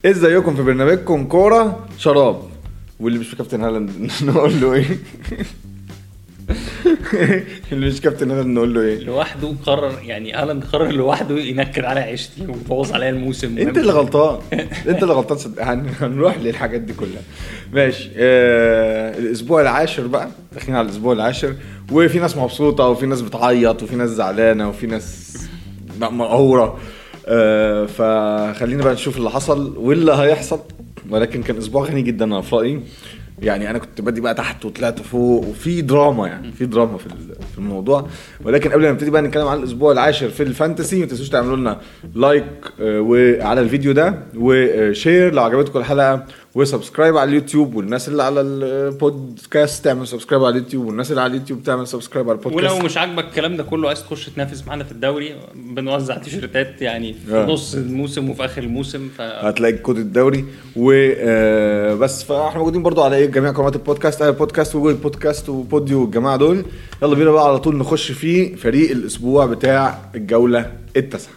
ازيكم في برنامجكم كورة شراب. واللي مش كابتن هالاند نقول له ايه؟ اللي مش كابتن هالاند نقول له ايه؟ لوحده قرر، يعني هالاند قرر لوحده ينكر على عيشتي ويبوظ عليا الموسم. انت اللي غلطان، انت اللي غلطان. هنروح للحاجات دي كلها. ماشي. الاسبوع العاشر بقى، داخلين على الاسبوع العاشر، وفي ناس مبسوطة وفي ناس بتعيط وفي ناس زعلانة وفي ناس مقهورة. فخلينا بقى نشوف اللي حصل واللي هيحصل. ولكن كان اسبوع غني جدا انا في رايي. يعني انا كنت بدي بقى تحت وطلعت فوق وفي دراما، يعني في دراما في الموضوع. ولكن قبل ما نبتدي بقى نتكلم عن الاسبوع العاشر في الفانتسي، ما تنسوش تعملوا لنا لايك وعلى الفيديو ده وشير لو عجبتكم الحلقه، وسبسكرايب على اليوتيوب. والناس اللي على البودكاست تعمل سبسكرايب على اليوتيوب، والناس اللي على اليوتيوب تعمل سبسكرايب على البودكاست. ولو مش عاجبك الكلام ده كله، عايز تخش تنافس معانا في الدوري، بنوزع تيشيرتات يعني في نص الموسم وفي اخر الموسم، هتلاقي كود الدوري وبس. فاحنا موجودين برضو على جميع قنوات البودكاست، البودكاست وجوجل بودكاست وبوديو والجماعه دول. يلا بينا بقى على طول نخش في فريق الاسبوع بتاع الجوله التاسعه.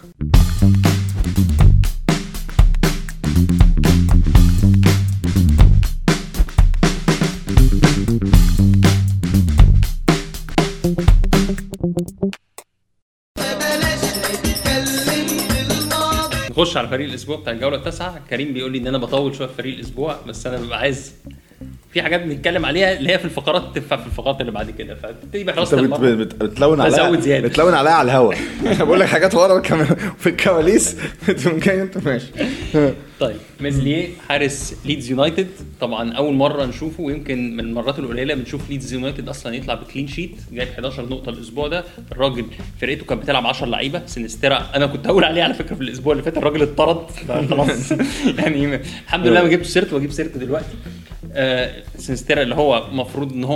نخش على فريق الاسبوع بتاع الجوله التاسعه. كريم بيقول لي ان انا بطول شويه في فريق الاسبوع، بس انا ببقى عايز في حاجات بنتكلم عليها اللي هي في الفقرات تنفع في الفقرات اللي بعد كده، فتبقى خلاص بتلون عليها، بتلون عليها على الهوا. انا بقول لك حاجات ورا في الكواليس ممكن انت ماشي. طيب ميزليه حارس ليدز يونايتد، طبعا اول مره نشوفه، ويمكن من المرات القليله بنشوف ليدز يونايتد اصلا يطلع بكلين شيت. جايب 11 نقطه الاسبوع ده. الراجل فرقته كانت بتلعب 10 لعيبه. سينسترا انا كنت اقول عليه على فكره في الاسبوع اللي فات، الراجل اتطرد خلاص. يعني الحمد لله ما جبتش سيرته واجيب سيرته دلوقتي. سينسترا اللي هو مفروض ان هو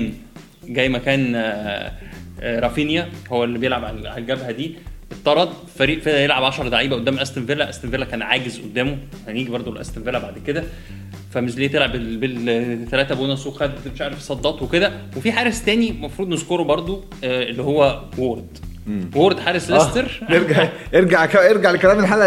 مكان رافينيا، هو اللي بيلعب على الجبهه دي، اتطرد. فريق فيها يلعب 10 لعيبه قدام استون فيلا كان عاجز قدامه. هنيجي برضو لاستون فيلا بعد كده. فمزليه تلعب بالثلاثه بونص وخد مش عارف صدات وكده. وفي حارس تاني المفروض نذكره برضو، اللي هو وورد حارس ليستر. ارجع لكلام الحلقه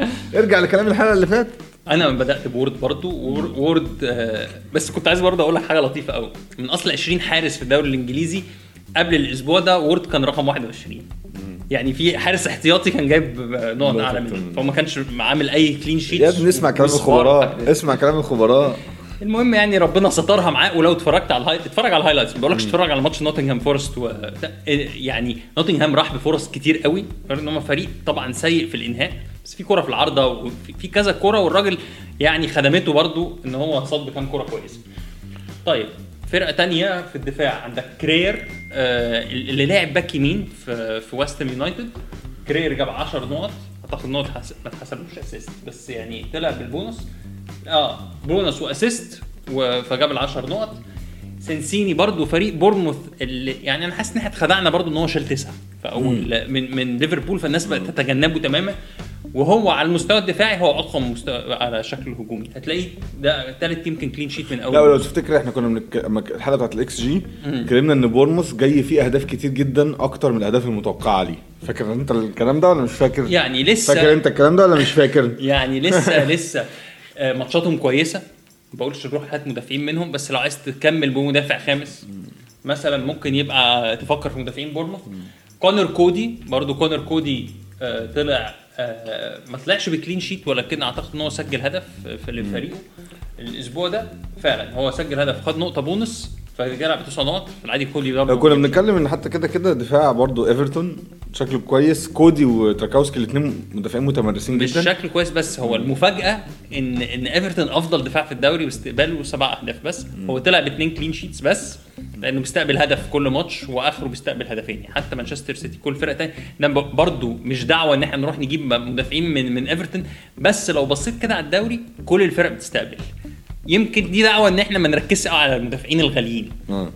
اللي فاتت. انا بدات بورد برضو. وورد بس كنت عايز برضو اقول لك حاجه لطيفه قوي. من اصل 20 حارس في الدوري الانجليزي قبل الاسبوع ده، وورد كان رقم 21. يعني في حارس احتياطي كان جايب نقط اعلى منه، فهو ما كانش عامل اي كلين شيت. يا ابني اسمع كلام الخبراء. المهم يعني ربنا سترها معاه. ولو اتفرجت على اتفرج على الهايلايتس، ما بقولكش اتفرج على ماتش نوتنغهام فورست يعني نوتنغهام راح بفرص كتير قوي، لان هم فريق طبعا سيء في الانهاء، بس في كرة في العارضه وفي كذا كرة، والراجل يعني خدمته برضو ان هو صد بكام كرة كويسه. طيب فرقه تانية في الدفاع عندك كرير، اللي لاعب باك يمين في ويستهام يونايتد. كرير جاب 10 نقط، هتاخد نقط ما اتحسبلوش اسيست، بس يعني طلع بالبونص. بونص واسيست، فجاب ال10 نقط. سنسيني برضو فريق بورنموث، اللي يعني انا حاسس ان احنا اتخدعنا برضو ان هو شال 9 فاول من ليفربول، فالناس بقت تتجنبه تماما. وهو على المستوى الدفاعي هو اقوى مستوى على شكل هجومي. هتلاقي ده ثالث يمكن كلين شيت من اول. لا لو تفتكر احنا كنا من الحلقه بتاعه الاكس جي اتكلمنا ان بورنموث جاي فيه اهداف كتير جدا اكتر من الاهداف المتوقعه ليه. فاكر انت الكلام ده ولا مش فاكر؟ يعني لسه فاكر انت الكلام ده ولا مش فاكر؟ يعني لسه ماتشاتهم كويسه. ما بقولش نروح هات مدافعين منهم، بس لو عايز تكمل بمدافع خامس مثلا ممكن يبقى تفكر في مدافعين بورنموث. كونر كودي طلع ما طلعش بكلين شيت، ولكن اعتقد ان هو سجل هدف في الفريق الاسبوع ده. فعلا هو سجل هدف، خد نقطه بونص، فجرب 9 نقط. في العادي كودي لو كنا بنتكلم ان حتى كده دفاع برضو ايفرتون شكله كويس. كودي وتراكاوسكي الاثنين مدافعين متمرسين جدا، بالشكل كويس. بس هو المفاجاه ان ايفرتون افضل دفاع في الدوري باستقباله 7 اهداف بس. هو طلع ب2 كلين شيتس بس، لانه بيستقبل هدف كل ماتش واخره بيستقبل هدفين. حتى مانشستر سيتي كل فرقه تانية ده برضو مش دعوه ان احنا نروح نجيب مدافعين من ايفرتون، بس لو بصيت كده على الدوري كل الفرق بتستقبل. يمكن دي دعوه ان احنا ما نركزش على المدافعين الغاليين.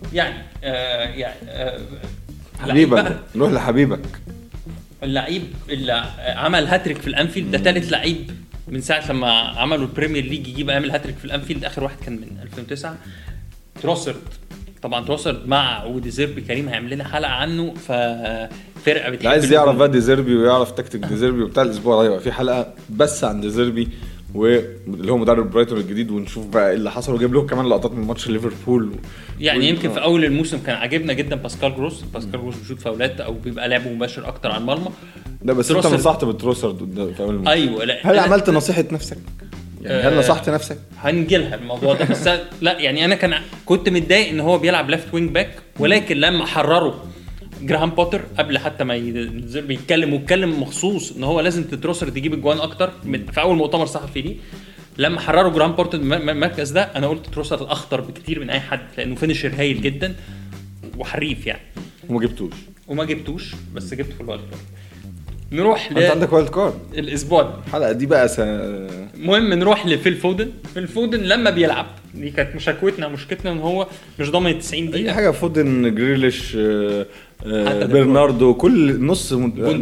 حبيبك نروح لحبيبك اللعيب اللي عمل هاتريك في الانفيلد. ده ثالث لعيب من ساعه لما عملوا البريمير ليج يجيب عامل هاتريك في الانفيلد. اخر واحد كان من 2009 تروسرد. طبعا تروسرد مع وديزيربي، كريم هيعمل لنا حلقه عنه. ففرقه بتحب عايز يعرف بقى ديزيربي ويعرف تكتيك ديزيربي وبتاع الاسبوع ده، في حلقه بس عن ديزيربي واللي هو مدرب برايتون الجديد، ونشوف بقى ايه اللي حصل. وجايب لهم كمان لقطات من ماتش ليفربول يعني يمكن في اول الموسم كان عاجبنا جدا باسكال جروس بيشوط فاولات او بيبقى لعبه مباشر اكتر على المرمى. ده بس انت نصحت بتروسرد في اول الموسم. ايوه لا هل عملت نصيحه نفسك يعني؟ هل نصحت نفسك؟ هنجيلها الموضوع ده بس لا يعني انا كنت متضايق ان هو بيلعب ليفت وينج باك، ولكن لما حرروا جراهام بوتر قبل حتى ما بيتكلم مخصوص ان هو لازم تروسرد يجيب الجوان اكتر في اول مؤتمر صحفي ليه، لما حرروا جراهام بوتر المركز ده انا قلت تروسرد اخطر بكتير من اي حد لانه فينيشر هايل جدا وحريف يعني. وما جبتوش بس جبته في الوالد كارد. نروح انت عندك وايلد كارد الاسبوع ده الحلقه دي بقى المهم نروح لفيل فودن لما بيلعب. دي كانت مشكلتنا ان هو مش ضامن 90 دقيقه. اي حاجه فودن جريليش برناردو كل نص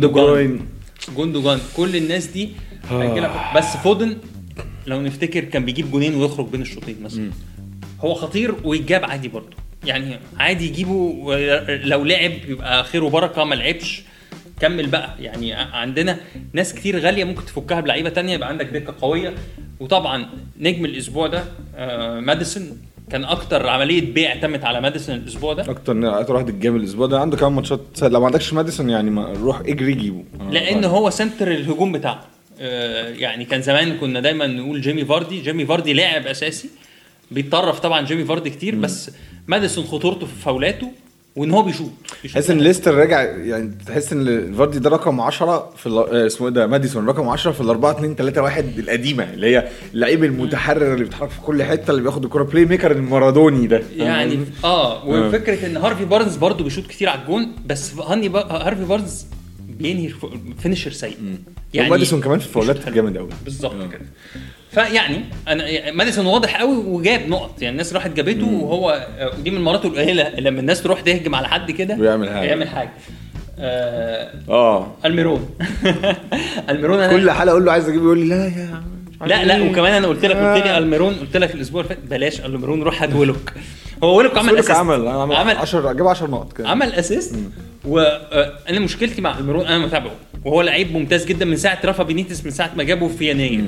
جوندوجان كل الناس دي بس فودن لو نفتكر كان بيجيب جونين ويخرج بين الشوطين مثلا. هو خطير ويجاب عادي برضه يعني عادي يجيبه لو لعب يبقى خير وبركه، ما لعبش كمل بقى يعني. عندنا ناس كتير غاليه ممكن تفكها بلعيبه تانية يبقى عندك دكه قويه. وطبعا نجم الاسبوع ده ماديسون كان اكتر عمليه بيع تمت على ماديسون الاسبوع ده، اكتر واحد الجامد الاسبوع ده. عنده كمان ماتشات لو ما عندكش ماديسون يعني ما روح اجري جيبه لان هو سنتر الهجوم بتاعه. يعني كان زمان كنا دايما نقول جيمي فاردي لاعب اساسي بيتطرف طبعا جيمي فاردي كتير بس ماديسون خطورته في فاولاته وان هو بيشوط. تحس ان ليستر راجع يعني، تحس ان فاردي ده رقم 10 في اسمه ايه ده ماديسون رقم 10 في ال4-2-3-1 القديمه اللي هي اللعيب المتحرر اللي بيتحرك في كل حته اللي بياخد الكره بلاي ميكر المارادوني ده يعني. وفكره ان هارفي بارنز برضو بيشوط كتير على الجون بس هارفي بارنز بينهي فينيشر سيء يعني. ماديسون كمان في الفاولات جامد قوي بالظبط كده. فيعني انا ماديسون واضح قوي وجاب نقط يعني الناس راحت جابته وهو دي من مراته القليله لما الناس تروح تهجم على حد كده ويعمل حاجه. الميرون الميرون كل حلقه اقول له عايز اجيبه يقول لي لا يا لا وكمان انا قلت لي الميرون قلت لك الاسبوع اللي فات بلاش الميرون روح هات ولوك. هو ولوك عمل اسيست عمل 10 جاب 10 نقط كده عمل اسيست. وانا مشكلتي مع الميرون انا متابعه وهو لعيب ممتاز جدا من ساعه رافا بينيتس من ساعه ما جابه في يناير.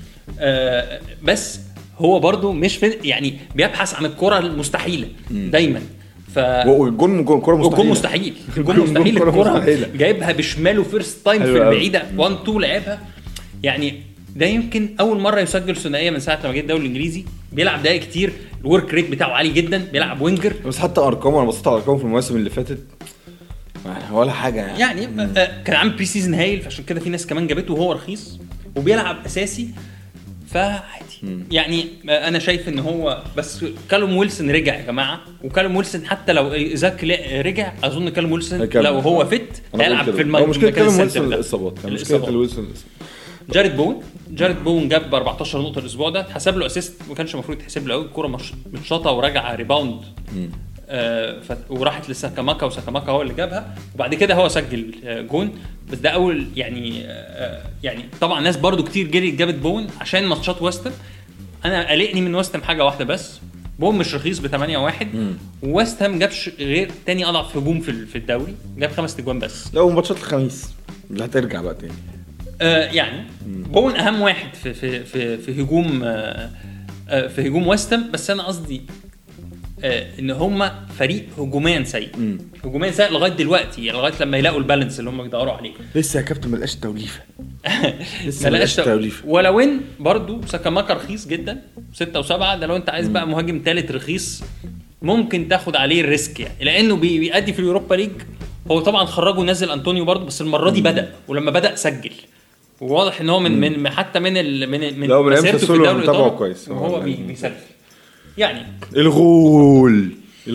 بس هو برضو مش يعني بيبحث عن الكرة المستحيلة دايما. والجون كرة مستحيل الكرة جايبها بشماله فيرست تايم في البعيدة 1-2 لعبها يعني. ده يمكن اول مرة يسجل ثنائية من ساعة ما جه الدوري الانجليزي. بيلعب دقايق كتير الورك ريت بتاعه عالي جدا بيلعب وينجر. بس حتى ارقامه انا بصيت على ارقامه في المواسم اللي فاتت ولا حاجة يعني كان عامل بري سيزن هايل فعشان كده في ناس كمان جابته وهو رخيص وبيلعب اساسي فعادي يعني. انا شايف ان هو بس كالوم ويلسون رجع يا جماعه. وكالوم ويلسون حتى لو ايزاك رجع اظن كالوم ويلسون لو هو فت هيلعب في المكان مشكله كالوم ويلسون الاصابات. مشكله ويلسون جاريد بون جاب 14 نقطه الاسبوع ده. حسب له اسيست ما كانش المفروض يتحسب له قوي. الكوره متشاطه ورجع ريباوند وراحت لساكاماكا وساكاماكا هو اللي جابها وبعد كده هو سجل جون. بس ده اول يعني طبعا ناس برضو كتير جابت بون عشان ماتشات ويستن. انا قلقني من ويستن حاجه واحده بس، بون مش رخيص ب8-1 وويست هام جابش غير تاني اضعف هجوم في الدوري جاب 5 اجوان بس. لو ماتشات الخميس اللي هترجع بقى تاني يعني بون اهم واحد في هجوم في هجوم ويست هام. بس انا قصدي ان هم فريق هجوميا سيء لغايه دلوقتي يعني لغايه لما يلاقوا البالانس اللي هم بيدوروا عليه. لسه يا كابتن ملقاش توليفه ملقاش توليفه. ولو ان برضو ساكاماكا رخيص جدا 6 و7 ده لو انت عايز بقى مهاجم ثالث رخيص ممكن تاخد عليه الريسك يعني لانه بيأدي في اليوروبا ليج. هو طبعا خرجه نزل انطونيو برضو بس المره دي بدأ ولما بدأ سجل وواضح ان هو من حتى من مسيرته في الدوري الايطالي وهو بيسجل يعني. الغول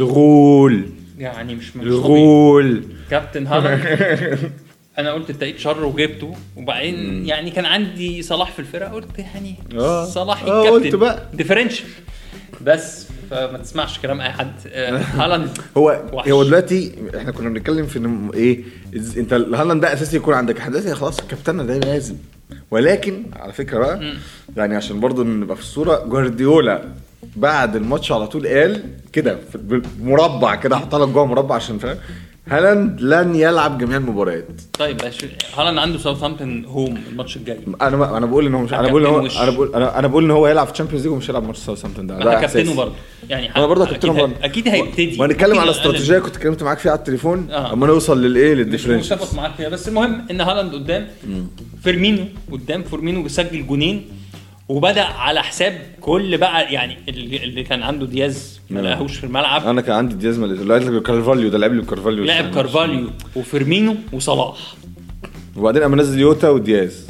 يعني مش الغول كابتن هالاند. انا قلت التأييد شر وجبته وبعدين يعني كان عندي صلاح في الفرقه قلت يعني صلاح الكابتن ديفرنشال بس فما تسمعش كلام اي حد. هالاند هو دلوقتي احنا كنا بنتكلم في انه ايه انت هالاند ده اساسي يكون عندك حد خلاص الكابتن ده لازم. ولكن على فكره بقى يعني عشان برضو نبقى في الصوره جوارديولا بعد الماتش على طول قال كده مربع كده حط لك جوه مربع عشان فاهم هالاند لن يلعب جميع المباريات. طيب هالاند عنده ساوثهامبتون هوم الماتش الجاي. انا بقول ان هو مش انا بقول ان هو هيلعب في الشامبيونز ليج ومش هيلعب ماتش ساوثهامبتون ده. انا كابتنه برضه يعني انا برضه كابتنه برضه اكيد هيبتدي. وهنتكلم على استراتيجيه كنت اتكلمت معاك فيها على التليفون اما نوصل للديفرنس. مش معاك فيها بس المهم ان هالاند قدام فيرمينو فيرمينو بيسجل جونين وبدا على حساب كل بقى يعني اللي كان عنده دياز ما لقاهوش في الملعب. انا كان عندي دياز ما لقيت كارفاليو ده لعب كارفاليو وفيرمينو وصلاح وبعدين اما نزل يوتا ودياز.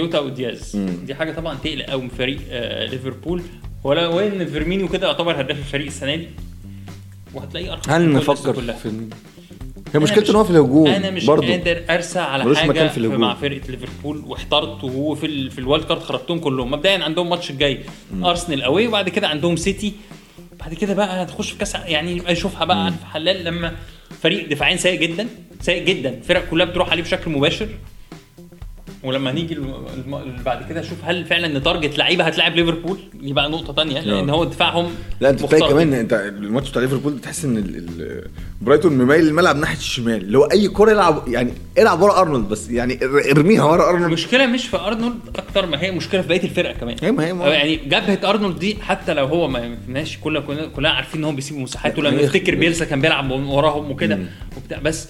دي حاجه طبعا تقلق قوي من فريق ليفربول. ولو ان فيرمينو كده يعتبر هداف الفريق السنه دي وهتلاقيه ارقام. هل نفكر في فيرمينو؟ هي مشكلته ان هو في الهجوم. انا مش برضو قادر ارسى على حاجه مع فرقه ليفربول واحترت وهو في الوالد كارد خرجتهم كلهم. مبدئيا عندهم ماتش الجاي ارسنال اوي وبعد كده عندهم سيتي بعد كده بقى هتخش في كاس يعني اشوفها بقى في حلال لما فريق دفاعيا سيء جدا فرق كلها بتروح عليه بشكل مباشر. ولما نيجي بعد كده اشوف هل فعلا نتارجت لعيبه هتلاعب ليفربول يبقى نقطه تانية لان هو دفاعهم. لا انت تلاقي كمان انت الماتش بتاع ليفربول تحس ان برايتون مميل الملعب ناحيه الشمال اللي هو اي كره يلعب يعني العب ورا ارنولد بس يعني ارميها ورا ارنولد. المشكله مش في ارنولد اكتر ما هي مشكله في بقيه الفرقه كمان. يعني جبهه ارنولد دي حتى لو هو ماشي كلنا عارفين ان هو بيسيب مساحات ولما نفتكر بيلسا كان بيلعب وراهم وكده وبتاع بس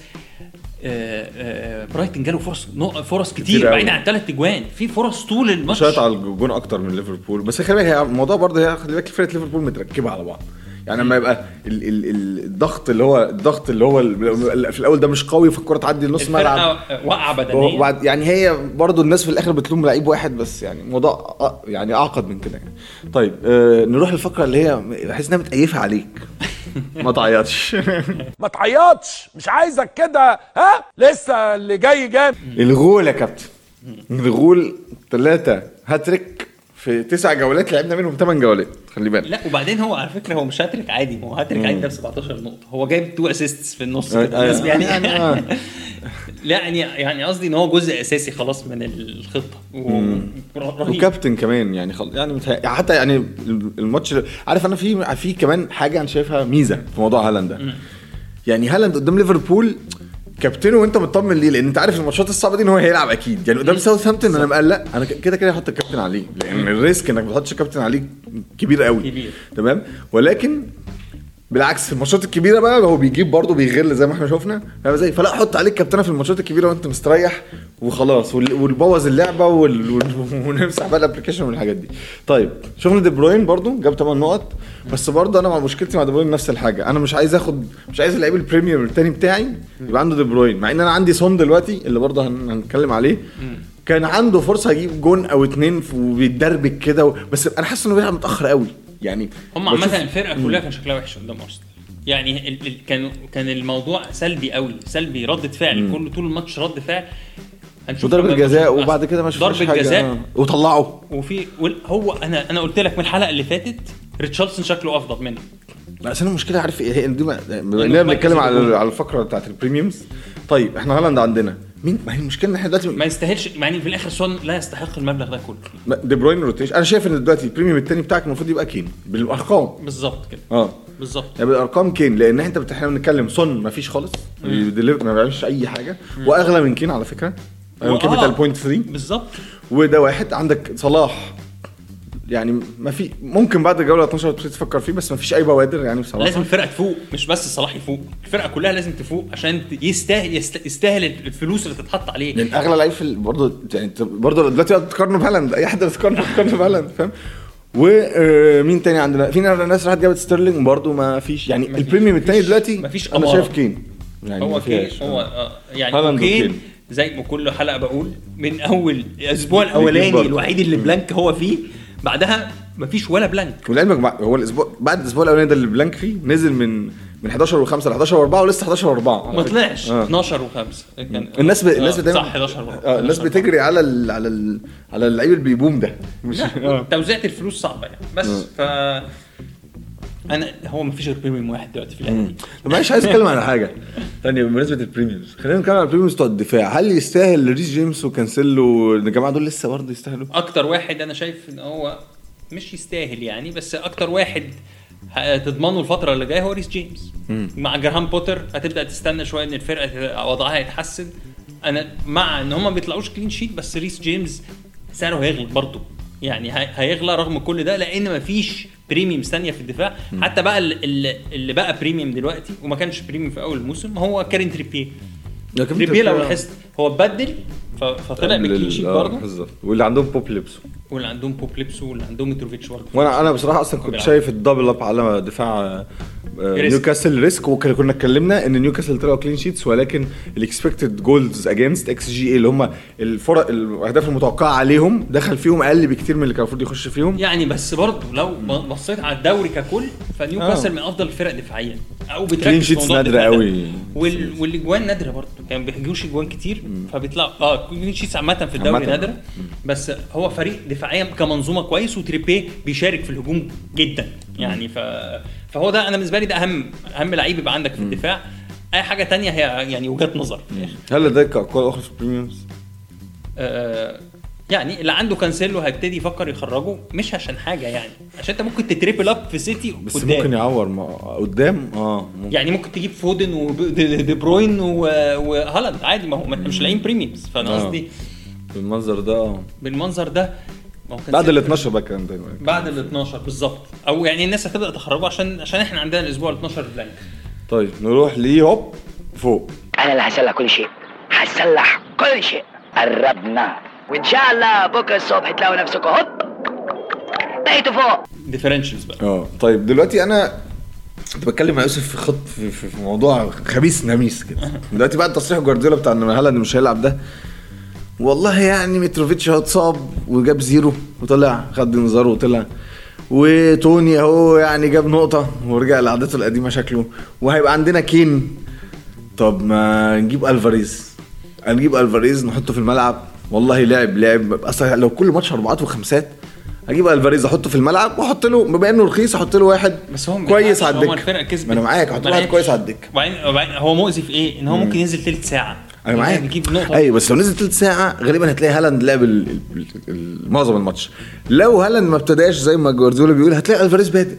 برايتون جاله فرص كتير بعيد عن 3 اجوان في فرص طول الماتش شاط على الجون اكتر من ليفربول. بس خلي بالك الموضوع برضه هي خلي بالك فرقه ليفربول متركبه على بعض يعني لما يبقى الضغط اللي هو في الاول ده مش قوي فالكره تعدي النص ملعب وقعه بدنيه وبعد يعني هي برضه الناس في الاخر بتلوم لعيب واحد بس يعني الموضوع يعني اعقد من كده يعني. طيب نروح للفقره اللي هي بحس انها متقيفه عليك. ما تعيطش ما تعيطش مش عايزك كده ها لسه اللي جاي جامد. الغول يا كابتن الغول 3 هاتريك في 9 جولات لعبنا منهم 8 جولات خلي بالك. لا وبعدين هو على فكره هو مش هاتريك عادي هو هاتريك عادي ده ب 17 نقطه هو جايب 2 اسيستس في النص يعني لا يعني قصدي ان هو جزء اساسي خلاص من الخطه وكابتن كمان يعني يعني حتى يعني الماتش عارف انا في كمان حاجه انا شايفها ميزه في موضوع هالاند ده. يعني هالاند قدام ليفربول كابتنه وانت مطمن ليه لان انت عارف الماتشات الصعبه دي ان هو هيلعب اكيد يعني قدام ساوثهامبتون انا مقلق انا كده هحط الكابتن عليه لان الريسك انك ما تحطش كابتن عليه كبير قوي تمام. ولكن بالعكس في الماتشات الكبيره بقى هو بيجيب برضه بيغل زي ما احنا شفنا فاهم ازاي. فلا حط عليك كابتنه في الماتشات الكبيره وانت مستريح وخلاص ونبوظ اللعبه ونمسح بقى الابلكيشن والحاجات دي. طيب شفنا دي بروين برضه جاب 8 نقط بس برضه انا مع مشكلتي مع دي بروين نفس الحاجه. انا مش عايز اللعيب البريميوم الثاني بتاعي يبقى عنده دي بروين مع ان انا عندي سون دلوقتي اللي برضه هنتكلم عليه كان عنده فرصه يجيب جون او 2 وبيتدربك كده بس انا حاسس انه بيلعب متاخر قوي يعني. هم مثلا الفرقه كلها كان شكلها وحش قدام ارسنال يعني كان الموضوع سلبي قوي سلبي ردة فعل كله طول الماتش رد فعل. هنشوف ضربة جزاء وبعد كده ما شفناش حاجه جزاء وطلعوا وفي هو انا قلت لك من الحلقه اللي فاتت ريتشاردسون شكله افضل منه. بس انا المشكله عارف ايه هي دي بنتكلم على الفقره بتاعت البريميومز. طيب احنا هالاند عندنا مين ما هي المشكله ان احنا دلوقتي ما يستاهلش يعني في الاخر سون لا يستحق المبلغ ده كله. دي بروين روتيشن انا شايف ان دلوقتي البريميوم الثاني بتاعك المفروض يبقى كين بالارقام بالظبط كده بالظبط يعني بالارقام كين لان احنا بنتكلم سون ما فيش خالص ما بيعملش اي حاجه واغلى من كين على فكره كابيتال 0.3 بالظبط. وده واحد عندك صلاح يعني ما في ممكن بعد الجوله 12 تفكر فيه بس ما فيش اي بوادر يعني بصراحه. لازم الفرقه تفوق مش بس صلاح يفوق الفرقه كلها لازم تفوق عشان يستاهل الفلوس اللي تتحط عليه لان اغلى لعيب برضه يعني برضه دلوقتي بتقارنه بهالاند اي حد بتقارنه بهالاند فاهم. ومين تاني عندنا في ناس راحت جابت ستيرلينج برضه ما فيش يعني البريميوم الثاني دلوقتي انا شايف كين يعني هو كين هو يعني كين زي ما كل حلقه بقول من اول الاسبوع الاولاني الوحيد اللي بلانك هو فيه بعدها مفيش ولا بلانك. ولعلمك هو الاسبوع بعد الاسبوع الاولاني ده اللي بلانك فيه نزل من 11 و5 ل 11 و4 ولسه 11 و4 ما طلعش 12 و5 الناس بتعمل صح 11 الناس بتجري على اللعيب اللي بيبوم ده مش توزيعة الفلوس صعبه يعني بس هو مفيش غير بريميوم واحد دلوقتي في اللعبه دي. مش عايز اتكلم على حاجه ثانيه بمناسبه البريميومز خلينا نتكلم على البريميومز بتوع الدفاع. هل يستاهل ريس جيمس وكانسيلو الجماعه دول لسه برضه يستاهلوا؟ اكتر واحد انا شايف ان هو مش يستاهل يعني بس اكتر واحد تضمنه الفتره اللي جايه هو ريس جيمس. مع جراهام بوتر هتبدا تستنى شويه ان الفرقه وضعها يتحسن. انا مع ان هم ما بيطلعوش كلين شيت، بس ريس جيمس سعره هيغلى برضه، يعني هيغلى رغم كل ده، لان مفيش بريميوم ثانيه في الدفاع. حتى بقى اللي بقى بريميوم دلوقتي وما كانش بريميوم في اول الموسم هو كارين تريبيه. لو لاحظت هو بدل فطلع بكلين شيت برضه بالظبط. واللي عندهم بوب ليبسو واللي عندهم متروفيتش برضه. وانا بصراحه اصلا كنت شايف الدبل اب على دفاع نيوكاسل ريسك. وكنا اتكلمنا ان نيوكاسل طلعوا كلين شيتس، ولكن الاكسبكتد جولز اجينست اكس جي اي اللي هم الاهداف المتوقعه عليهم دخل فيهم اقل بكتير من اللي كان المفروض يخش فيهم يعني. بس برضه لو بصيت على الدوري ككل فنيوكاسل من افضل الفرق دفاعيا، او بتركز في موضوع نادره قوي، والاجوان نادره برضه، يعني بيحجوش اجوان كتير فبيطلعوا كلين شيتس عامه في الدوري نادره. بس هو فريق دفاعيا كمنظومه كويس، وتريبيه بيشارك في الهجوم جدا يعني. فهو ده انا بالنسبه لي ده اهم لعيب يبقى عندك في الدفاع. اي حاجه تانية هي يعني وجهات نظر. هل ده كاقوال اخر في البريميومز؟ يعني اللي عنده كانسيلو هيبتدي يفكر يخرجه، مش عشان حاجه يعني، عشان انت ممكن تتريبل اب في سيتي بس قدام. ممكن يعور قدام ممكن. يعني ممكن تجيب فودن ودي بروين وهالاند عادي، ما هو مش لاعبين بريميومز. فانا قصدي بالمنظر ده بعد ال 12 بقى كان دايما بعد ال 12 بالظبط، او يعني الناس هتبدا تخرجوا عشان احنا عندنا الاسبوع ال 12 بلانك. طيب نروح هوب فوق. انا اللي هسلح كل شيء، هسلح كل شيء. قربنا وان شاء الله بكره الصبح تلاقوا نفسكم هوب بقيتوا فوق. ديفرنشلز بقى. طيب دلوقتي انا كنت بتكلم مع يوسف في خط في موضوع خبيث نميس كده. دلوقتي بعد تصريح جوارديولا بتاع ان هالاند مش هيلعب ده، والله يعني متروفيتش اتصاب وجاب زيرو وطلع خد انذار وطلع، وتوني اهو يعني جاب نقطه ورجع لعادته القديمه شكله، وهيبقى عندنا كين. طب ما نجيب الفاريز نحطه في الملعب. والله لعب اصلا لو كل ماتش 4 و5 اجيب الفاريز احطه في الملعب واحط له، بما انه رخيص احط له واحد كويس على الدكه. ما انا معاك احط له واحد كويس على الدكه. وبعدين هو مؤذي في ايه؟ ان هو ممكن ينزل ثلث ساعه. انا معاك ايوه، بس لو نزل ثلث ساعه غالبا هتلاقي هالاند لعب معظم الماتش. لو هالاند ما ابتداش زي ما جوارديولا بيقول هتلاقي الفاريز بادئ.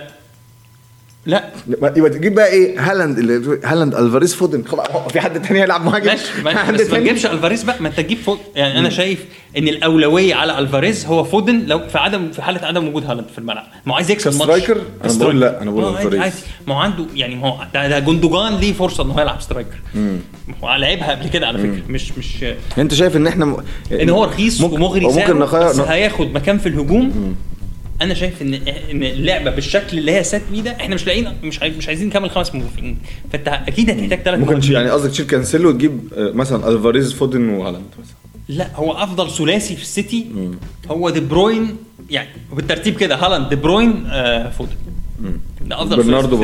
لا يبقى تجيب بقى ايه؟ هالاند الفاريز فودن. خلاص في حد تاني يلعب مهاجم بس ما تجيبش الفاريز بقى، ما انت تجيب فودن. يعني انا شايف ان الاولويه على الفاريز هو فودن لو في حاله عدم وجود هالاند في الملعب. ما هو عايز يكسب الماتش سترايكر. انا بقول الفاريز ما هو عنده يعني، ما هو ده جوندوجان ليه فرصه انه يلعب سترايكر. هو لعبها قبل كده على فكره. مش انت شايف ان احنا ان هو رخيص ومغري سعره بس هياخد مكان في الهجوم. انا شايف ان اللعبه بالشكل اللي هي سات بيه ده احنا مش لاقيين، مش عايزين نكمل 5 مدافعين، فانت اكيد هتحتاج 3. ممكن يعني قصدك تشيل كانسيلو وتجيب مثلا الفاريز فودن وهالاند مثلا. لا هو افضل ثلاثي في السيتي هو دي بروين، يعني بالترتيب كده هالاند دي بروين فودن. ده افضل.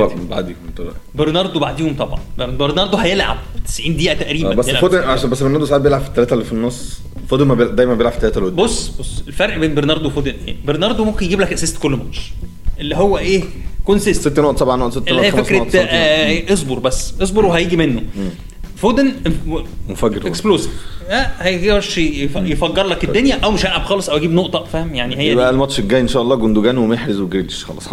برناردو بعديهم طبعا. برناردو هيلعب 90 دقيقه تقريبا. بس فودن عشان برناردو ساعات بيلعب في الثلاثه اللي في النص، فودن دايما بيلعب في الثلاثه اللي قدام. بص الفرق بين برناردو وفودن ايه؟ برناردو ممكن يجيب لك اسيست كل ماتش، اللي هو ايه؟ كونسيست 6 نقط 7 نقط 6 نقط. اللي هي فكره اصبر وهيجي منه. فودن مفجر اكسبلوسيف، هيجيش يفجر لك الدنيا، او مش هيلعب خالص او يجيب نقطه. فاهم يعني؟ هي يبقى الماتش الجاي ان شاء الله جوندوجان ومحرز وجريليش خلاص.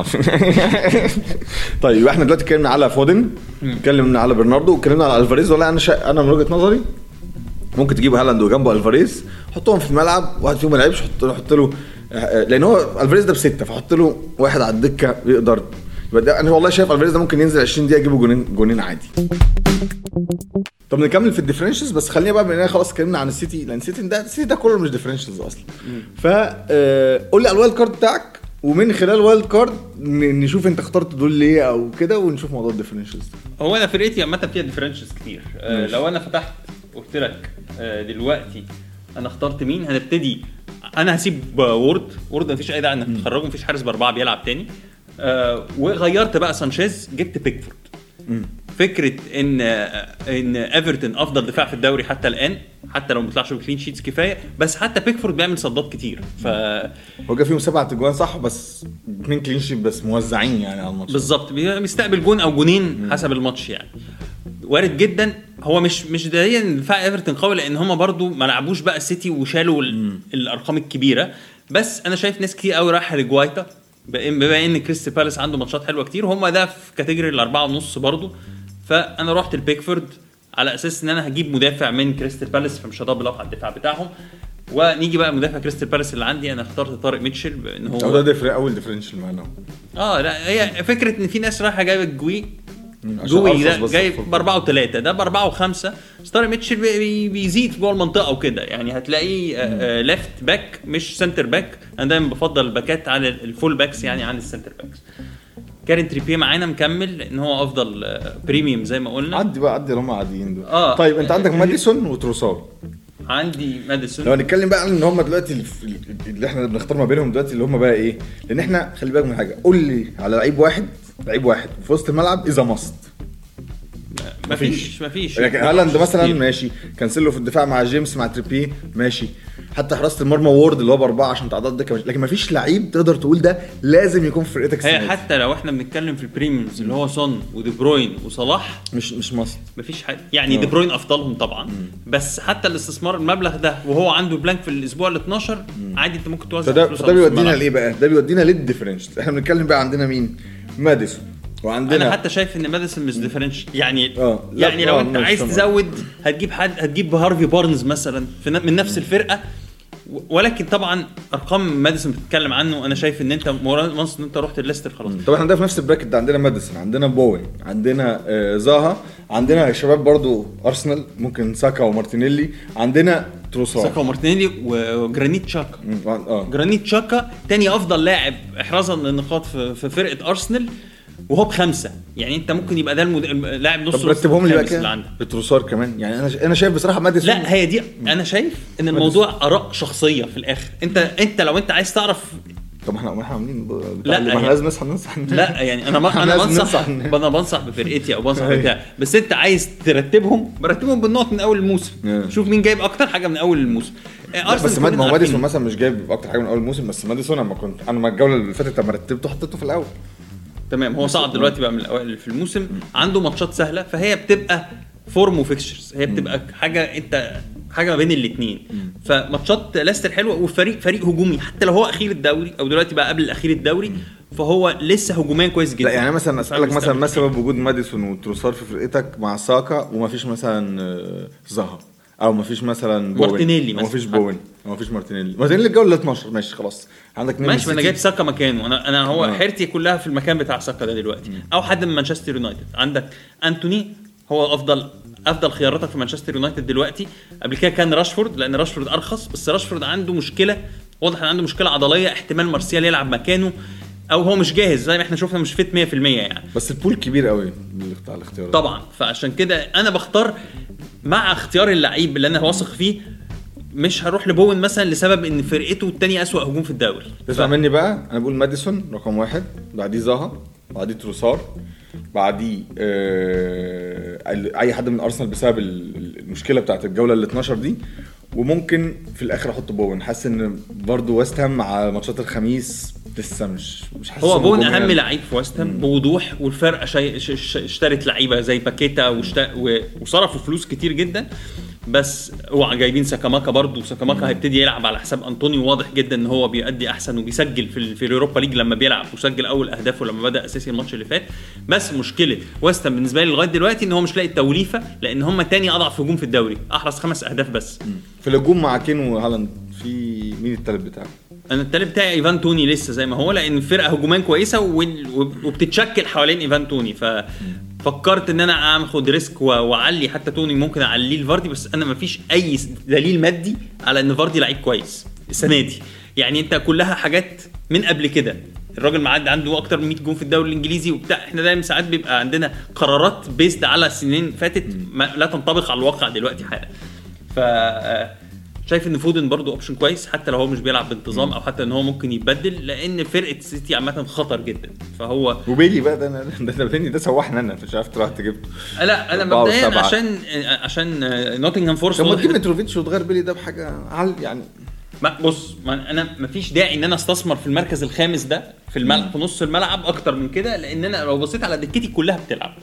طيب احنا دلوقتي اتكلمنا على فودن، اتكلمنا على برناردو، واتكلمنا على الفاريز. ولا انا من وجهه نظري ممكن تجيب هالاند وجنبه الفاريز، حطهم في الملعب، واحد فيهم ما لعبش حط له، لان هو الفاريز ده ب6، فحط له واحد على الدكه يقدر. يبقى انا والله شايف الفاريز ده ممكن ينزل 20 دقيقه يجيبوا جونين عادي. طب نكمل في الديفرنشلز، بس خلينا بقى بما خلاص اتكلمنا عن السيتي، لان السيتي ده كله مش ديفرنشلز اصلا. قول لي على الوايلد كارد بتاعك، ومن خلال الوايلد كارد نشوف انت اخترت دول ليه او كده، ونشوف موضوع الديفرنشلز. هو انا فرقتي عامه فيها ديفرنشلز كتير. لو انا فتحت قلت لك دلوقتي انا اخترت مين، هنبتدي. انا هسيب وورد مفيش اي داعي انك تخرجه، مفيش حارس ب4 بيلعب تاني. وغيرت بقى سانشيز، جبت بيكفورد. فكره ان ايفرتون افضل دفاع في الدوري حتى الان، حتى لو ما بيطلعش بكلين شيتس كفايه، بس حتى بيكفورد بيعمل صدات كتير. هو جاب فيهم 7 اجوان صح، بس 2 كلين شيت بس موزعين يعني على الماتش. بالظبط، بيستقبل جون او جونين حسب الماتش يعني. وارد جدا. هو مش دايما دفاع ايفرتون قوي، لان هم برضو ما لعبوش بقى السيتي وشالوا الارقام الكبيره. بس انا شايف ناس كتير قوي رايحه لجوايتا بما ان كريستال بالاس عنده ماتشات حلوه كتير، هم ده في كاتيجوري 4.5 برضو. فانا رحت البيكفورد على اساس ان انا هجيب مدافع من كريستال بالاس، فمش هضرب على الدفاع بتاعهم. ونيجي بقى مدافع كريستال بالاس اللي عندي، انا اخترت طارق ميتشل ان هو ده اول ديفرنشال معانا. لا هي فكره ان في ناس رايحه جايبه جوي ده جايب ب4 و3 ده ب4 و5. طارق ميتشل بيزيد جوه المنطقه وكده، يعني هتلاقيه ليفت باك مش سنتر باك. انا دايما بفضل الباكات على الفول باكس يعني عن السنتر باكس. كارين تريبيه معانا مكمل ان هو افضل بريميوم زي ما قلنا. عدي اللي هم عاديين دول. طيب انت عندك ماديسون وتروسار. عندي ماديسون. لو هنتكلم بقى عن ان هم دلوقتي اللي احنا بنختار ما بينهم دلوقتي اللي هم بقى ايه، لان احنا خلي بالك من حاجه، قول لي على لعيب واحد في وسط الملعب اذا ماست. مفيش لكن هالاند مثلا ماشي، كانسيلو في الدفاع مع جيمس مع تريبيه ماشي، حتى حراسه المرمى وورد اللي هو ب4 عشان تعداد دكه، لكن مفيش لعيب تقدر تقول ده لازم يكون في فرقتك. هي حتى لو احنا بنتكلم في البريميومز اللي هو سون ودي بروين وصلاح مش ماست، مفيش حد يعني. دي بروين افضلهم طبعا. بس حتى الاستثمار المبلغ ده وهو عنده بلانك في الاسبوع ال12 عادي، انت ممكن توزع فلوس. ده بيودينا لايه بقى؟ ده بيودينا للديفرنشال. احنا بنتكلم بقى عندنا مين؟ ماديسون. وعندنا انا حتى شايف ان ماديسون مش ديفرنشال يعني. يعني لو انت عايز تزود هتجيب هارفي بارنز مثلا من نفس الفرقه. ولكن طبعا ارقام ماديسون بتتكلم عنه، انا شايف ان انت وانس ان انت رحت الليستر خلاص. طب احنا ده في نفس البراكت ده، عندنا ماديسون، عندنا بوين، عندنا زاها، عندنا شباب برضو ارسنال ممكن ساكا ومارتينيلي، عندنا تروسار. ساكا ومارتينيلي وجرانيت شاكا. جرانيت شاكا تاني افضل لاعب احرازا للنقاط في فرقه ارسنال وهو ب5. يعني انت ممكن يبقى ده لاعب نص. طب رتبهم لي بقى بتروسار كمان. يعني انا شايف بصراحه ماديسون. لا هي دي انا شايف ان الموضوع اراء شخصيه في الاخر. انت لو انت عايز تعرف. طب احنا عاملين لا يعني لازم ننصح. لا يعني انا بنصح بفرقتي او بنصح بتاع. بس انت عايز ترتبهم بالنقط من اول الموسم. شوف مين جايب اكتر حاجه من اول الموسم. بس ماديسون مثلا مش جايب اكتر حاجه من اول الموسم. بس ماديسون انا الجوله اللي فاتت لما رتبته حطيته في الاول. تمام. هو صعد دلوقتي بقى من الاوائل في الموسم. عنده ماتشات سهله، فهي بتبقى فورم وفيكشرز. هي بتبقى حاجه ما بين الاثنين. فماتشات ليستر حلوه، وفريق هجومي حتى لو هو اخير الدوري او دلوقتي بقى قبل الاخير الدوري، فهو لسه هجوميا كويس جدا. لا يعني مثلا اسالك مثلا ما سبب وجود ماديسون وتروسار في فرقتك مع ساكا ومفيش مثلا زها، او مفيش مثلا مارتينيلي مثلا، مفيش بوين، مفيش مارتينيلي الجوله 12 ماشي خلاص. عندك ماشي. انا جايب ساكا مكانه. انا هو حيرتي كلها في المكان بتاع ساكا ده دلوقتي. او حد من مانشستر يونايتد. عندك انتوني هو افضل خياراتك في مانشستر يونايتد دلوقتي. قبل كده كان راشفورد، لان راشفورد ارخص. بس راشفورد عنده مشكله، واضح ان عنده مشكله عضليه. احتمال مارسيال يلعب مكانه، او هو مش جاهز زي ما احنا شفنا، مش فيت 100% يعني. بس البول كبير قوي بتاع الاختيار طبعا. فعشان كده انا بختار مع اختيار اللعيب اللي انا واثق فيه. مش هروح لبوين مثلا لسبب ان فرقته الثانيه اسوأ هجوم في الدوري. اسمع مني بقى، انا بقول ماديسون رقم 1، بعديه زاها، بعديه تروسار، بعديه اي حد من ارسنال بسبب المشكله بتاعت الجوله ال12 دي. وممكن في الاخر احط بوين. حاسس ان برضو ويست هام مع ماتشات الخميس لسه مش حاسس. هو بوين اهم لعيب في ويست هام بوضوح. والفرقه اشترت لعيبه زي باكيتا وصرفوا فلوس كتير جدا. بس هو جايبين ساكاماكا برضو. ساكاماكا هيبتدي يلعب على حساب انطونيو. واضح جدا ان هو بيؤدي احسن وبيسجل في اليوروبا ليج لما بيلعب، وسجل اول اهدافه لما بدا اساسي الماتش اللي فات. بس مشكله ويست هام بالنسبه لي لغايه دلوقتي ان هو مش لاقي التوليفه، لان هم تاني اضعف هجوم في الدوري. احرز 5 اهداف بس. في الهجوم مع كين وهالاند. في مين الثالث بتاعه؟ انا الثالث بتاعي ايفان توني لسه زي ما هو، لان الفرقه هجومان كويسه وبتتشكل حوالين ايفان توني. ففكرت ان انا اخد ريسك واعلي حتى توني، ممكن اعليه الفاردي. بس انا مفيش اي دليل مادي على ان فاردي لعيب كويس السنه دي. يعني انت كلها حاجات من قبل كده. الراجل معدي عنده اكتر من 100 جون في الدوري الانجليزي وبتاع. احنا دايما ساعات بيبقى عندنا قرارات بيزد على سنين فاتت لا تنطبق على الواقع دلوقتي حالا. شايف ان فودن برضو اوبشن كويس، حتى لو هو مش بيلعب بانتظام، او حتى ان هو ممكن يتبدل، لان فرقه سيتي عامه خطر جدا. فهو وبيلي بقى ده سوحنا. انا مش عارف تروح تجيب. لا انا مبدئيا عشان نوتنغهام فورست. طب ما تجيب متروفيتش وتغير بيلي ده بحاجه يعني. بص انا مفيش داعي ان انا استثمر في المركز الخامس ده في الملعب في نص الملعب اكتر من كده، لان انا لو بصيت على دكتي كلها بتلعب.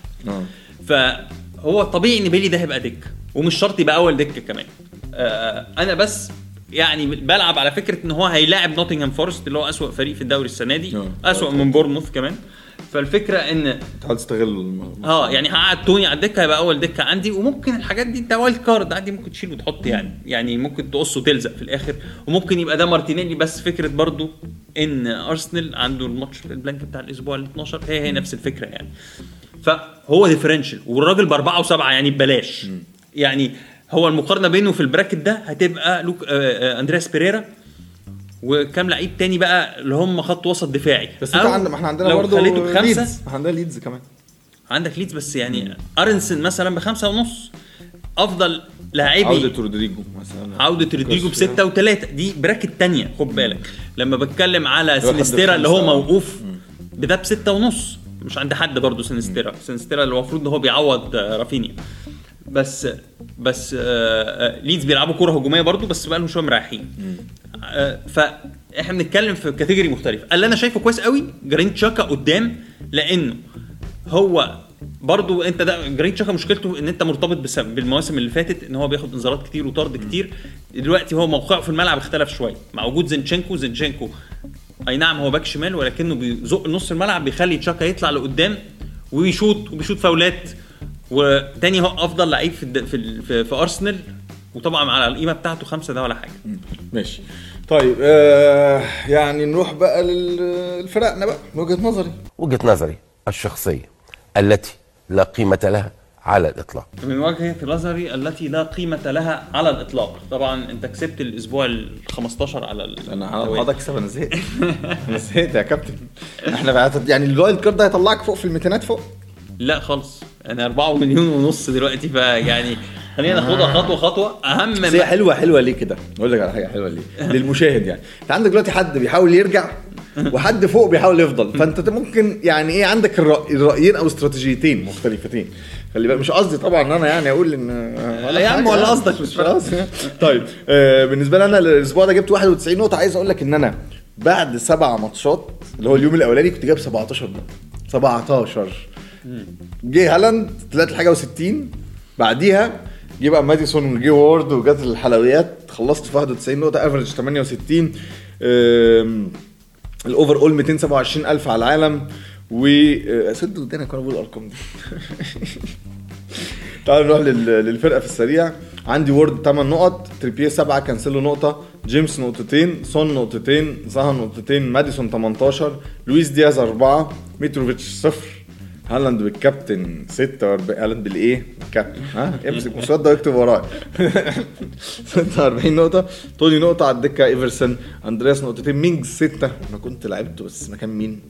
فهو طبيعي ان بيلي ده هيبقى دك، ومش شرط يبقى اول دكه كمان. انا بس يعني بلعب على فكره ان هو هيلاعب نوتنغهام فورست اللي هو اسوأ فريق في الدوري السنه دي، اسوأ من بورنموث كمان. فالفكره ان تحاول تستغل يعني هقعد توني على الدكه هيبقى اول دكه عندي، وممكن الحاجات دي انت وايلد كارد عادي ممكن تشيل وتحط يعني ممكن تقص وتلزق في الاخر، وممكن يبقى ده مارتينيلي. بس فكره برضو ان ارسنال عنده الماتش البلانك بتاع الاسبوع ال 12 هي نفس الفكره يعني. فهو ديفرنشال والراجل ب4 و7 يعني ببلاش. يعني هو المقارنه بينه في البراكت ده هتبقى اندرياس بيريرا وكام لعيب تاني بقى اللي هم خط وسط دفاعي. بس انت ما احنا عندنا برضه ليدز، عندنا ليدز كمان، عندك ليدز بس يعني ارنسن مثلا ب5.5 افضل لاعبي. عودة رودريجو مثلا، عودة رودريجو ب6 و3 دي براكت تانية. خد بالك لما بتكلم على سينستيرا اللي هو موقوف بده ب6.5 مش عند حد برضو. سينستيرا اللي المفروض ان هو بيعوض رافينيا. بس ليدز بيلعبوا كرة هجومية برضو بس بقى لهم شويه مريحين. فاحنا بنتكلم في كاتيجوري مختلف. اللي انا شايفه كويس قوي جرانيت شاكا قدام، لانه هو برضو انت ده جرانيت شاكا مشكلته ان انت مرتبط بالمواسم اللي فاتت ان هو بياخد انذارات كتير وطرد كتير. دلوقتي هو موقعه في الملعب اختلف شويه مع وجود زينشينكو. اي نعم هو باك شمال ولكنه بيزق نص الملعب بيخلي تشاكا يطلع لقدام وبيشوط فاولات. وتاني هو افضل لعيب في ارسنال، وطبعا على القيمه بتاعته 5 ده ولا حاجه. ماشي طيب. يعني نروح بقى للفرقنا بقى. وجهة نظري الشخصيه التي لا قيمه لها على الاطلاق. من وجهة نظري التي لا قيمه لها على الاطلاق. طبعا انت كسبت الاسبوع ال15 على انا هقعد اكسب. انا زهقت يا كابتن. احنا بقى يعني الوايلد كارد ده هيطلعك فوق في الميتينات فوق. لا خالص انا 4.5 مليون دلوقتي. فيعني خلينا ناخدها خطوه اهم. هي حلوه ليه كده؟ اقول لك على حاجه حلوه ليه للمشاهد. يعني انت عندك دلوقتي حد بيحاول يرجع وحد فوق بيحاول يفضل. فانت ممكن يعني ايه عندك الرايين او استراتيجيتين مختلفتين. خلي بالك مش قصدي طبعا ان انا يعني اقول ان يا عم ولا قصدك مش قصدي. طيب بالنسبه لي انا الاسبوع ده جبت 91 نقطه. عايز اقول لك ان انا بعد 7 ماتشات اللي هو اليوم الاولاني كنت جايب 17 نقطه. 17 جه هالاند طلعت الحاجه و60. بعديها جه بقى ماديسون وجي وورد وجات الحلويات. خلصت في 91 نقطه افريج 68. الاوفر اول 227,000 على العالم. واسد ودانا كنا بقول الارقام دي. تعالوا نروح للفرقه في السريع. عندي وورد 8 نقط، تريبيه 7، كانسيلو نقطه، جيمس نقطتين، سون نقطتين، زها نقطتين، ماديسون 18، لويس دياز 4، ميتروفيتش 0، هالاند بالكابتن 46. هالاند بالايه كابتن امسك مسدة واكتب ورايا. 46 نقطه. توني نقطه على الدكه، ايفرسون، اندرياس نقطتين، مينجز 6. انا كنت لعبته بس مكان مين؟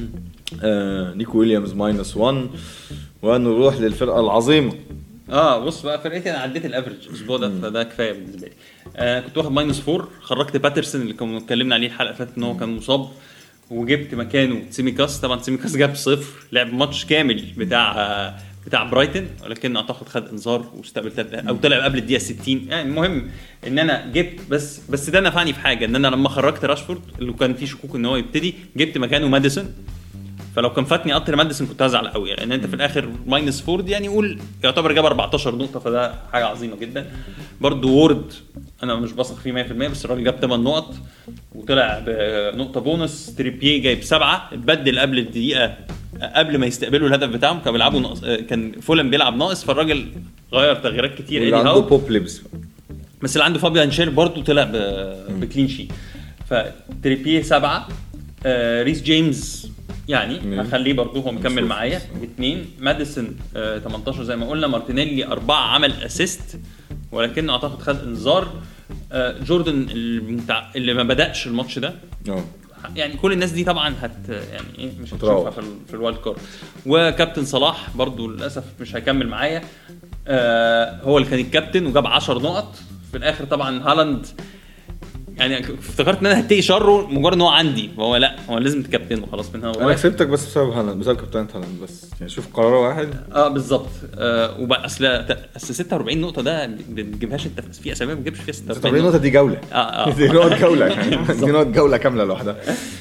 نيكو ويليامز -1. ونروح للفرقه العظيمه. بص بقى فرقتي انا عديت الافريج الاسبوع ده فده كفايه بالنسبه لي. كنت واخد -4. خرجت باترسون اللي كنا اتكلمنا عليه الحلقه اللي فاتت ان هو كان مصاب، وجبت مكانه سيميكاس. طبعا سيميكاس جاب 0، لعب ماتش كامل بتاع برايتن ولكن اعتقد خد انذار واستقبل او طلع قبل الدقيقه 60. يعني المهم ان انا جبت بس ده نفعني في حاجه، ان انا لما خرجت راشفورد اللي كان فيه شكوك ان هو يبتدي جبت مكانه ماديسون. فلو كان فاتني قطر ماديسون كنت هزعل قوي، لان انت في الاخر -4 يعني يقول يعتبر جاب 14 نقطه، فده حاجه عظيمه جدا. برضو وورد انا مش بثق فيه 100% بس الراجل جاب 8 نقط وطلع بنقطه بونص. تريبيه جايب 7، اتبدل قبل الدقيقه قبل ما يستقبلوا الهدف بتاعهم. كانوا بيلعبوا ناقص، كان فولم بيلعب ناقص، فالراجل غير تغييرات كتير. اللي عنده بوب لبس بس اللي عنده فابيان شير برضو طلع بكلين شيت. فتريبيه 7، ريس جيمس يعني هخليه برضو هو مكمل معايا 2. ماديسون 18 زي ما قلنا. مارتينيلي 4 عمل اسيست ولكن اعتقد خد انذار. جوردن اللي ما بدأش الماتش ده. يعني كل الناس دي طبعا يعني ايه مش هتشوفها في الوايلد كارد. وكابتن صلاح برضو للاسف مش هيكمل معايا. هو اللي كان الكابتن وجاب 10 نقط في الاخر. طبعا هالاند يعني افتكرت ان انا هتقي شره مجرد ان هو عندي، وهو لا هو لازم تكابتنه خلاص من هنا. انا كسبتك بس بسبب هالاند، بسبب كابتن هالاند بس. يعني شوف قرار واحد. بالظبط. وبقى اصل 46 نقطه ده ما بتجيبهاش انت في اسابيع ما بتجيبش فيها 46 نقطه. دي جوله. دي نقط جوله يعني. دي نقط جوله كامله لوحدها.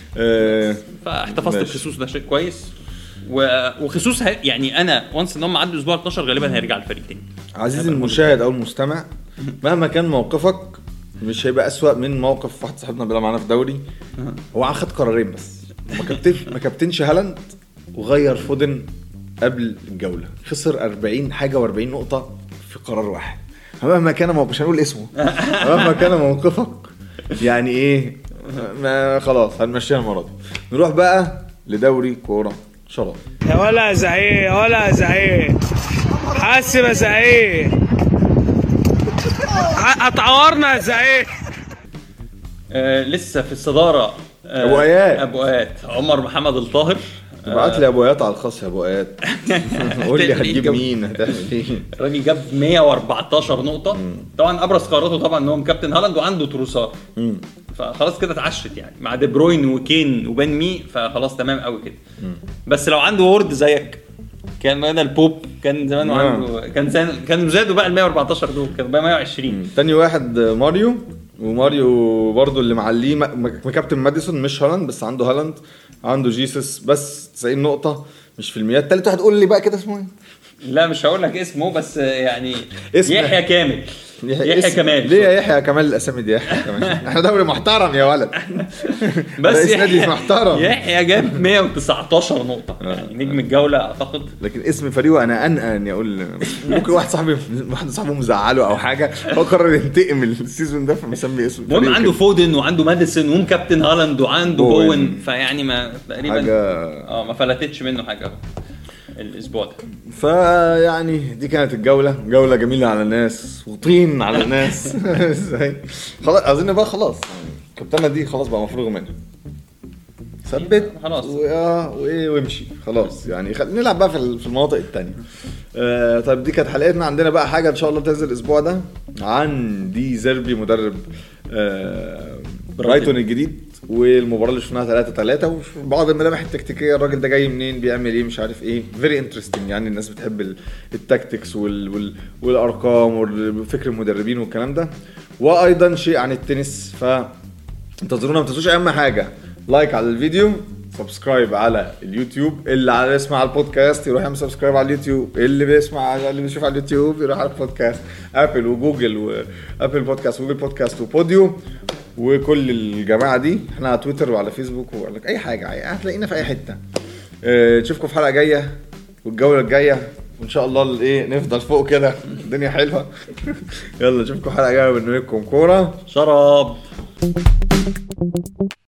فاحتفظت بخصوص ده شيء كويس. وخصوص يعني انا وانس ان هم عدوا الاسبوع 12 غالبا هيرجع الفريق تاني. عزيزي المشاهد او المستمع، مهما كان موقفك مش هيبقى اسوأ من موقف واحد صاحبنا بيلعب معانا في دوري. هو اخد قرارين بس، ما كابتنش هالاند وغير فودن قبل الجوله، خسر 40 حاجه و40 نقطه في قرار واحد. مهما كان موقف، مش هنقول اسمه، مهما كان موقفك يعني ايه، ما خلاص هنمشيها المره دي. نروح بقى لدوري كوره شراب. يا ولا زعيق ولا زعيق، حاسب يا زعيق، اتعورنا يا زعيق. لسه في الصداره ابو ايات عمر محمد الطاهر. ابعت لي ابو ايات على الخاص يا ابو ايات. قول لي هتجيب مين، هتعمل ايه. الراجل جاب 114 نقطه. طبعا ابرز قراراته طبعا ان هو مكابتن هالاند وعنده تروسار، فخلاص كده اتعشت يعني مع دي بروين وكين وبن مي، فخلاص تمام قوي كده. بس لو عنده وورد زيك كان معنا البوب كان زمان عنده كان زادوا بقى ال 114 دول كانوا بقى 120. تاني واحد وماريو برضو اللي معليه مكابتن ماديسون، مش هالاند بس عنده هالاند، عنده جيسس بس 90 نقطة مش في الميات. تالت واحد قول لي بقى كده اسمه ايه؟ لا مش هقول لك اسمه بس يعني يحيى كامل. يحيى كمال. ليه يحيى كمال الاسامي دي؟ يحيى كمال احنا دوري محترم يا ولد. بس نادي محترم. يحيى جاب 119 نقطة يعني نجم الجولة اعتقد. لكن اسم فريقه انا انقن يقول ممكن واحد صاحبه مزعله او حاجة، هو قرر ينتقم السيزون ده فمسمي اسمه. المهم عنده فودن وعنده ماديسون ومكابتن هالاند وعنده بوين، فيعني ما تقريبا ما فلتتش منه حاجة الاسبوع ده. فيعني دي كانت جولة جميلة على الناس وطين على الناس. ازاي خلاص اظن بقى خلاص كابتنة دي خلاص بقى مفروغ منها، ثبت خلاص وامشي خلاص يعني. نلعب بقى في المناطق التانية. طيب دي كانت حلقتنا. عندنا بقى حاجة ان شاء الله تنزل الاسبوع ده عن دي زيربي مدرب برايتون الجديد، والمباراه اللي شفناها 3-3 وبعض الملامح التكتيكيه. الراجل ده جاي منين، بيعمل ايه، مش عارف ايه. فيري انترستنج يعني، الناس بتحب التاكتكس والارقام وفكر المدربين والكلام ده. وايضا شيء عن التنس. فانتظرونا، ما تنسوش اهم حاجه لايك على الفيديو، سبسكرايب على اليوتيوب، اللي يسمع على البودكاست يروح يعمل سبسكرايب على اليوتيوب، اللي بيشوف على اليوتيوب يروح على البودكاست، ابل وجوجل وابل بودكاست وجوجل بودكاست وبوديو وكل الجماعه دي. احنا على تويتر وعلى فيسبوك وعلى اي حاجه هتلاقينا في اي حته. نشوفكم في حلقه جايه والجوله الجايه وان شاء الله نفضل فوق كده، الدنيا حلوه. يلا نشوفكم حلقه جايه، برنامجكم كوره شراب.